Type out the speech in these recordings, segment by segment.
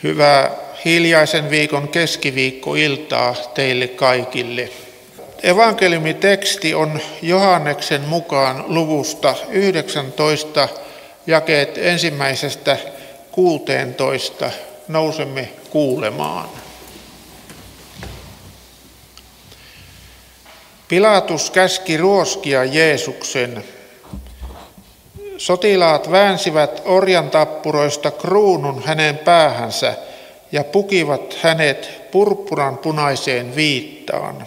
Hyvää hiljaisen viikon keskiviikkoiltaa teille kaikille. Evankeliumiteksti on Johanneksen mukaan luvusta 19, jakeet 1–16. Nousemme kuulemaan. Pilatus käski ruoskia Jeesuksen. Sotilaat väänsivät orjantappuroista kruunun hänen päähänsä ja pukivat hänet purppuranpunaiseen viittaan.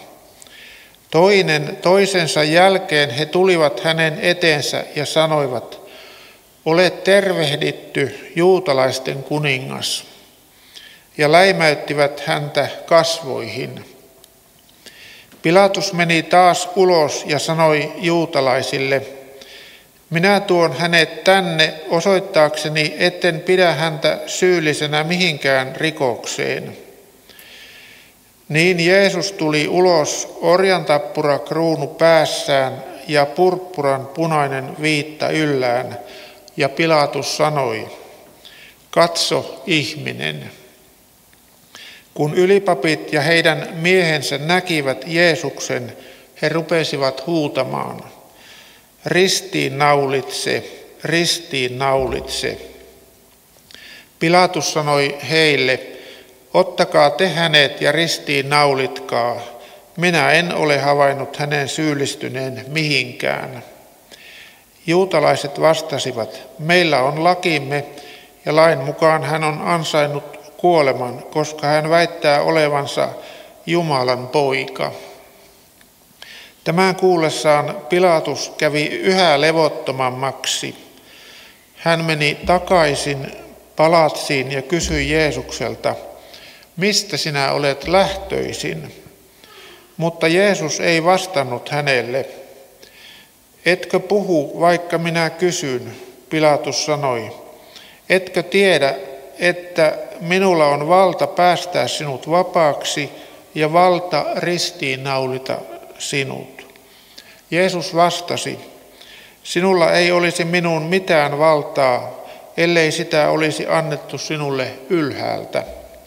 Toinen toisensa jälkeen he tulivat hänen eteensä ja sanoivat: "Olet tervehditty, juutalaisten kuningas", ja läimäyttivät häntä kasvoihin. Pilatus meni taas ulos ja sanoi juutalaisille: "Minä tuon hänet tänne osoittaakseni, etten pidä häntä syyllisenä mihinkään rikokseen." Niin Jeesus tuli ulos, orjantappurakruunu päässään ja purppuran punainen viitta yllään, ja Pilatus sanoi: "Katso, ihminen." Kun ylipapit ja heidän miehensä näkivät Jeesuksen, he rupesivat huutamaan: "Ristiin naulitse, ristiin naulitse." Pilatus sanoi heille: "Ottakaa te hänet ja ristiin naulitkaa. Minä en ole havainnut hänen syyllistyneen mihinkään." Juutalaiset vastasivat: "Meillä on lakimme ja lain mukaan hän on ansainnut kuoleman, koska hän väittää olevansa Jumalan poika." Tämän kuullessaan Pilatus kävi yhä levottomammaksi. Hän meni takaisin palatsiin ja kysyi Jeesukselta: "Mistä sinä olet lähtöisin?" Mutta Jeesus ei vastannut hänelle. "Etkö puhu, vaikka minä kysyn?" Pilatus sanoi. "Etkö tiedä, että minulla on valta päästää sinut vapaaksi ja valta ristiinnaulita sinut?" Jeesus vastasi: "Sinulla ei olisi minuun mitään valtaa, ellei sitä olisi annettu sinulle ylhäältä.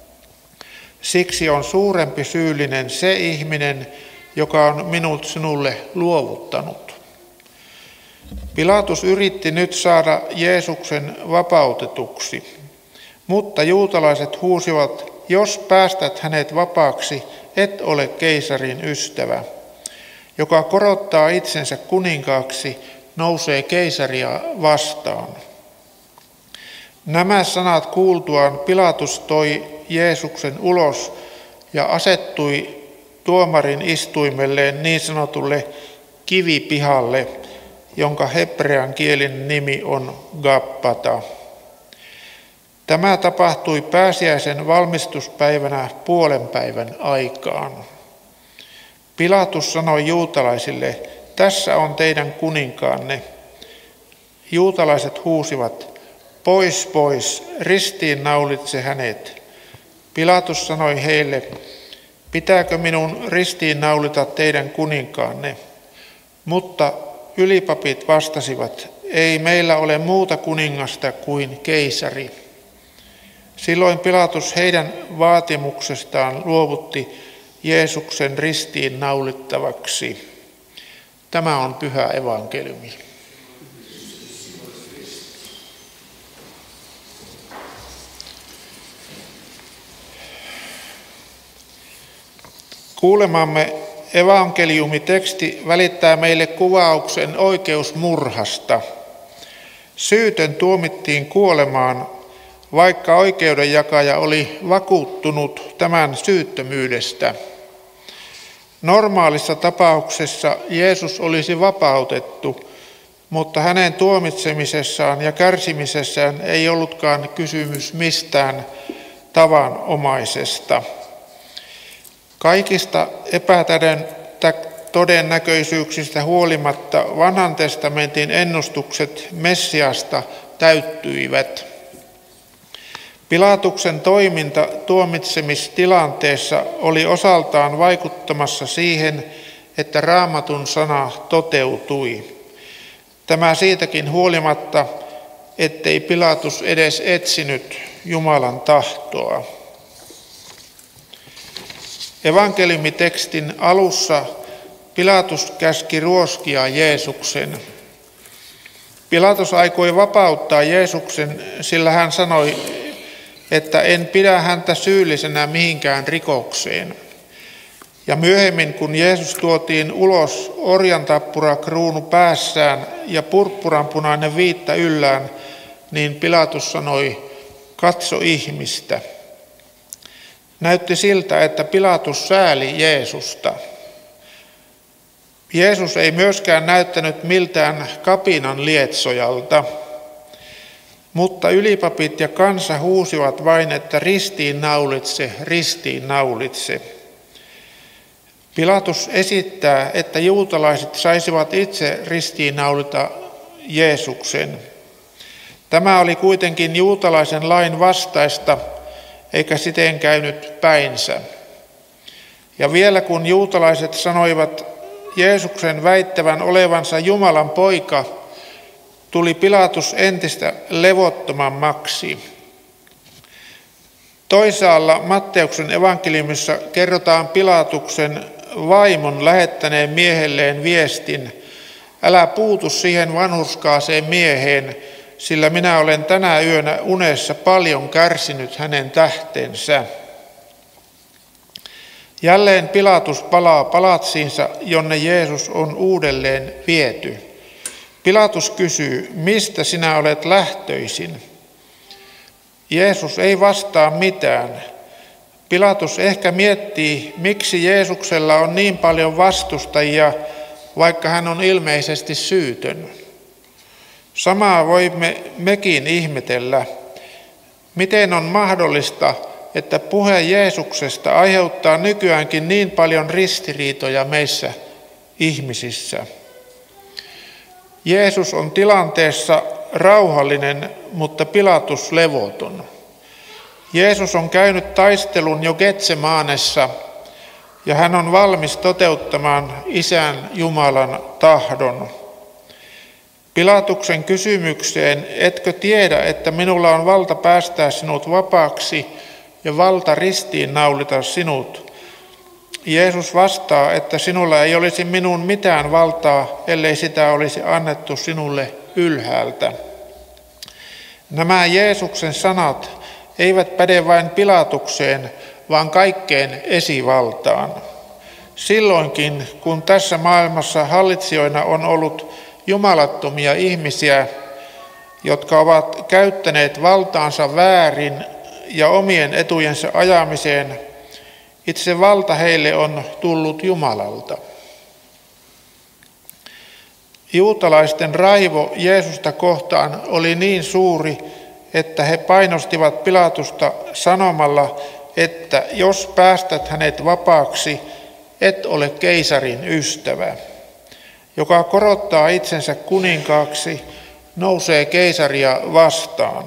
Siksi on suurempi syyllinen se ihminen, joka on minut sinulle luovuttanut." Pilatus yritti nyt saada Jeesuksen vapautetuksi, mutta juutalaiset huusivat: "Jos päästät hänet vapaaksi, et ole keisarin ystävä. Joka korottaa itsensä kuninkaaksi, nousee keisaria vastaan." Nämä sanat kuultuaan Pilatus toi Jeesuksen ulos ja asettui tuomarin istuimelleen niin sanotulle kivipihalle, jonka hebrean kielinen nimi on Gabbata. Tämä tapahtui pääsiäisen valmistuspäivänä puolenpäivän aikaan. Pilatus sanoi juutalaisille: "Tässä on teidän kuninkaanne." Juutalaiset huusivat: "Pois, pois, ristiinnaulitse hänet." Pilatus sanoi heille: "Pitääkö minun ristiinnaulita teidän kuninkaanne?" Mutta ylipapit vastasivat: "Ei meillä ole muuta kuningasta kuin keisari." Silloin Pilatus heidän vaatimuksestaan luovutti Jeesuksen ristiin naulittavaksi. Tämä on pyhä evankeliumi. Kuulemamme evankeliumiteksti välittää meille kuvauksen oikeusmurhasta. Syytön tuomittiin kuolemaan, vaikka oikeudenjakaja oli vakuuttunut tämän syyttömyydestä. Normaalissa tapauksessa Jeesus olisi vapautettu, mutta hänen tuomitsemisessaan ja kärsimisessään ei ollutkaan kysymys mistään tavanomaisesta. Kaikista epätodennäköisyyksistä huolimatta Vanhan testamentin ennustukset Messiasta täyttyivät. Pilatuksen toiminta tuomitsemistilanteessa oli osaltaan vaikuttamassa siihen, että Raamatun sana toteutui. Tämä siitäkin huolimatta, ettei Pilatus edes etsinyt Jumalan tahtoa. Evankeliumitekstin alussa Pilatus käski ruoskia Jeesuksen. Pilatus aikoi vapauttaa Jeesuksen, sillä hän sanoi, että en pidä häntä syyllisenä mihinkään rikokseen. Ja myöhemmin, kun Jeesus tuotiin ulos orjantappurakruunu päässään ja purppuranpunainen viitta yllään, niin Pilatus sanoi, katso ihmistä. Näytti siltä, että Pilatus sääli Jeesusta. Jeesus ei myöskään näyttänyt miltään kapinan lietsojalta, mutta ylipapit ja kansa huusivat vain, että ristiin naulitse, ristiin naulitse. Pilatus esittää, että juutalaiset saisivat itse ristiinnaulita Jeesuksen. Tämä oli kuitenkin juutalaisen lain vastaista, eikä siten käynyt päinsä. Ja vielä kun juutalaiset sanoivat Jeesuksen väittävän olevansa Jumalan poika, tuli Pilatus entistä levottomammaksi. Toisaalla Matteuksen evankeliumissa kerrotaan Pilatuksen vaimon lähettäneen miehelleen viestin, älä puutu siihen vanhurskaaseen mieheen, sillä minä olen tänä yönä unessa paljon kärsinyt hänen tähtensä. Jälleen Pilatus palaa palatsiinsa, jonne Jeesus on uudelleen viety. Pilatus kysyy, mistä sinä olet lähtöisin? Jeesus ei vastaa mitään. Pilatus ehkä miettii, miksi Jeesuksella on niin paljon vastustajia, vaikka hän on ilmeisesti syytön. Samaa voimme mekin ihmetellä. Miten on mahdollista, että puhe Jeesuksesta aiheuttaa nykyäänkin niin paljon ristiriitoja meissä ihmisissä? Jeesus on tilanteessa rauhallinen, mutta Pilatus levoton. Jeesus on käynyt taistelun jo Getsemanessa ja hän on valmis toteuttamaan Isän Jumalan tahdon. Pilatuksen kysymykseen, etkö tiedä, että minulla on valta päästää sinut vapaaksi ja valta ristiinnaulita sinut? Jeesus vastaa, että sinulla ei olisi minun mitään valtaa, ellei sitä olisi annettu sinulle ylhäältä. Nämä Jeesuksen sanat eivät päde vain Pilatukseen, vaan kaikkeen esivaltaan. Silloinkin, kun tässä maailmassa hallitsijoina on ollut jumalattomia ihmisiä, jotka ovat käyttäneet valtaansa väärin ja omien etujensa ajamiseen, itse valta heille on tullut Jumalalta. Juutalaisten raivo Jeesusta kohtaan oli niin suuri, että he painostivat Pilatusta sanomalla, että jos päästät hänet vapaaksi, et ole keisarin ystävä. Joka korottaa itsensä kuninkaaksi, nousee keisaria vastaan.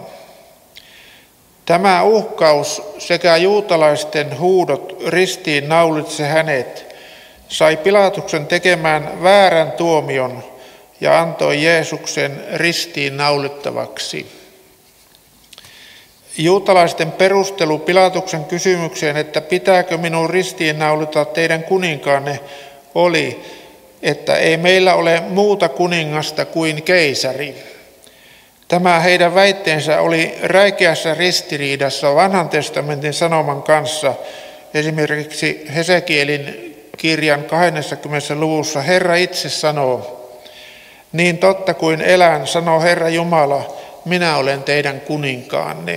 Tämä uhkaus sekä juutalaisten huudot ristiin naulitse hänet sai Pilatuksen tekemään väärän tuomion ja antoi Jeesuksen ristiin naulittavaksi. Juutalaisten perustelu Pilatuksen kysymykseen, että pitääkö minun ristiin naulita teidän kuninkaanne, oli, että ei meillä ole muuta kuningasta kuin keisari. Tämä heidän väitteensä oli räikeässä ristiriidassa Vanhan testamentin sanoman kanssa. Esimerkiksi Hesekielin kirjan 20. luvussa Herra itse sanoo, niin totta kuin elän, sanoo Herra Jumala, minä olen teidän kuninkaanne.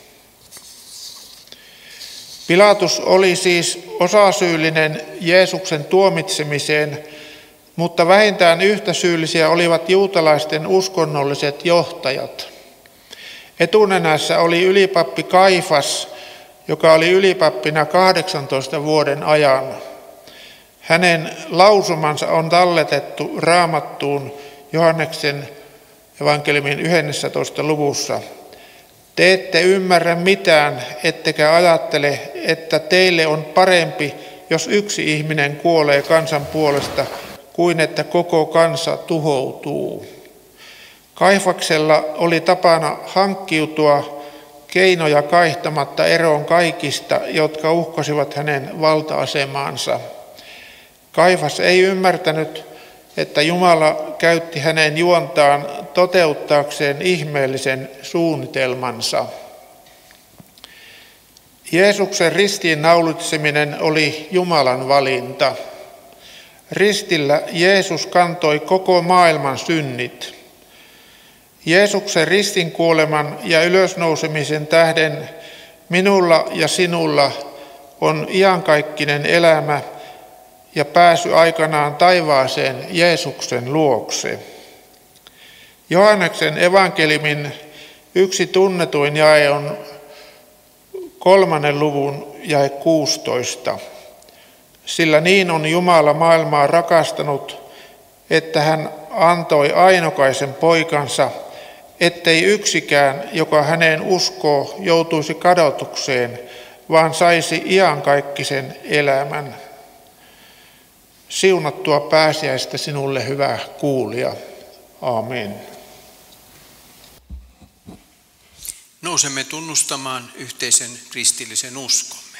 Pilatus oli siis osasyyllinen Jeesuksen tuomitsemiseen, mutta vähintään yhtä syyllisiä olivat juutalaisten uskonnolliset johtajat. Etunenässä oli ylipappi Kaifas, joka oli ylipappina 18 vuoden ajan. Hänen lausumansa on talletettu Raamattuun Johanneksen evankeliumin 11. luvussa. Te ette ymmärrä mitään, ettekä ajattele, että teille on parempi, jos yksi ihminen kuolee kansan puolesta, kuin että koko kansa tuhoutuu. Kaifaksella oli tapana hankkiutua keinoja kaihtamatta eroon kaikista, jotka uhkasivat hänen valta-asemaansa. Kaifas ei ymmärtänyt, että Jumala käytti hänen juontaan toteuttaakseen ihmeellisen suunnitelmansa. Jeesuksen ristiin naulitseminen oli Jumalan valinta. Ristillä Jeesus kantoi koko maailman synnit. Jeesuksen ristin kuoleman ja ylösnousemisen tähden minulla ja sinulla on iankaikkinen elämä ja pääsy aikanaan taivaaseen Jeesuksen luokse. Johanneksen evankeliumin yksi tunnetuin jae on 3. luvun jae 16. Sillä niin on Jumala maailmaa rakastanut, että hän antoi ainokaisen poikansa, ettei yksikään, joka häneen uskoo, joutuisi kadotukseen, vaan saisi iankaikkisen elämän. Siunattua pääsiäistä sinulle, hyvä kuulija. Aamen. Nousemme tunnustamaan yhteisen kristillisen uskomme.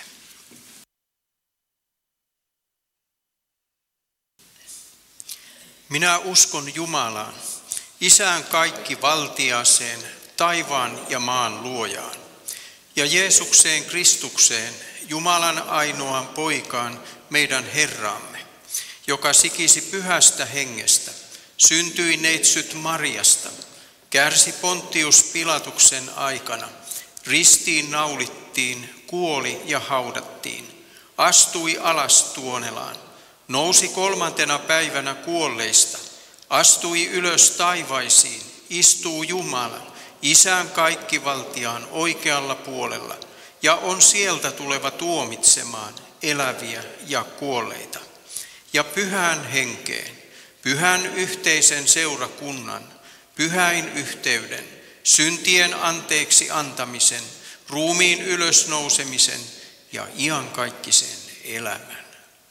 Minä uskon Jumalaan, Isään kaikkivaltiaseen, taivaan ja maan luojaan, ja Jeesukseen Kristukseen, Jumalan ainoaan poikaan, meidän Herramme, joka sikisi pyhästä hengestä, syntyi neitsyt Mariasta, kärsi Pontius Pilatuksen aikana, ristiin naulittiin, kuoli ja haudattiin, astui alas Tuonelaan, nousi 3. päivänä kuolleista, astui ylös taivaisiin, istuu Jumalan, Isän kaikkivaltiaan oikealla puolella, ja on sieltä tuleva tuomitsemaan eläviä ja kuolleita. Ja pyhän henkeen, pyhän yhteisen seurakunnan, pyhäin yhteyden, syntien anteeksi antamisen, ruumiin ylösnousemisen ja iankaikkisen elämän.